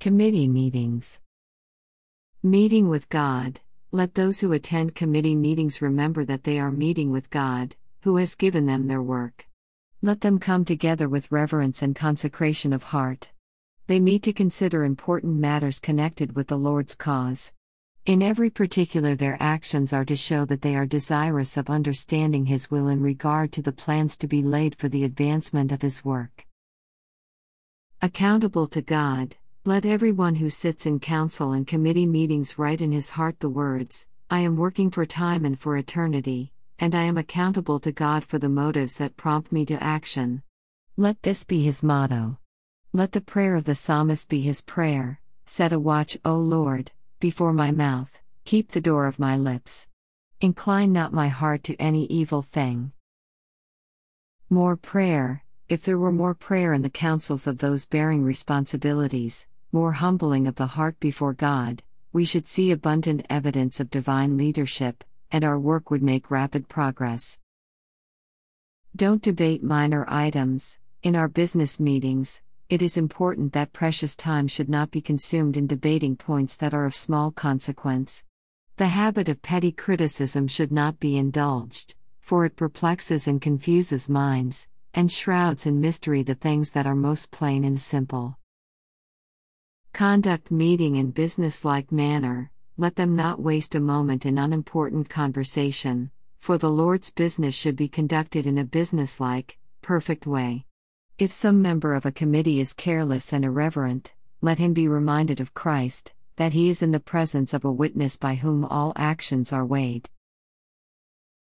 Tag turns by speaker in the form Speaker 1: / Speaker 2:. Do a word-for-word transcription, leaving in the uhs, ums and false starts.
Speaker 1: Committee meetings. Meeting with God. Let those who attend committee meetings remember that they are meeting with God, who has given them their work. Let them come together with reverence and consecration of heart. They meet to consider important matters connected with the Lord's cause. In every particular, their actions are to show that they are desirous of understanding His will in regard to the plans to be laid for the advancement of His work. Accountable to God. Let everyone who sits in council and committee meetings write in his heart the words, "I am working for time and for eternity, and I am accountable to God for the motives that prompt me to action." Let this be his motto. Let the prayer of the psalmist be his prayer: "Set a watch, O Lord, before my mouth, keep the door of my lips. Incline not my heart to any evil thing." More prayer. If there were more prayer in the councils of those bearing responsibilities, more humbling of the heart before God, we should see abundant evidence of divine leadership, and our work would make rapid progress. Don't debate minor items. In our business meetings, it is important that precious time should not be consumed in debating points that are of small consequence. The habit of petty criticism should not be indulged, for it perplexes and confuses minds, and shrouds in mystery the things that are most plain and simple. Conduct meeting in business-like manner. Let them not waste a moment in unimportant conversation, for the Lord's business should be conducted in a businesslike, perfect way. If some member of a committee is careless and irreverent, let him be reminded of Christ, that he is in the presence of a witness by whom all actions are weighed.